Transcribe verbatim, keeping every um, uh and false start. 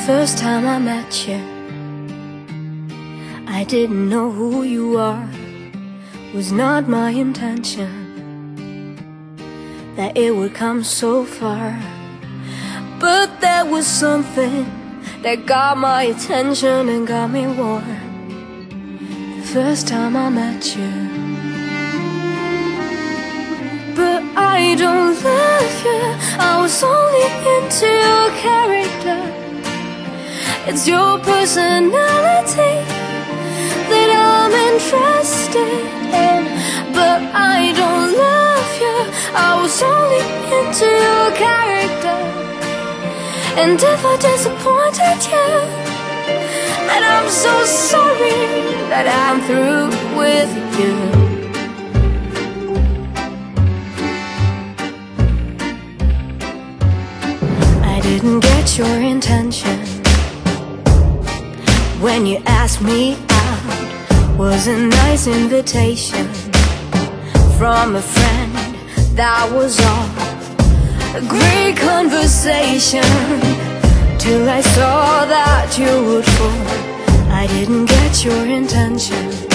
First time I met you, I didn't know who you are. Was not my intention that it would come so far, but there was something that got my attention and got me warm. The first time I met you. But I don't love you, I was only into your character. It's your personality that I'm interested in. But I don't love you, I was only into your character. And if I disappointed you, then I'm so sorry that I'm through with you. I didn't get your intention when you asked me out. Was a nice invitation from a friend, that was all. A great conversation, till I saw that you would fall. I didn't get your intention.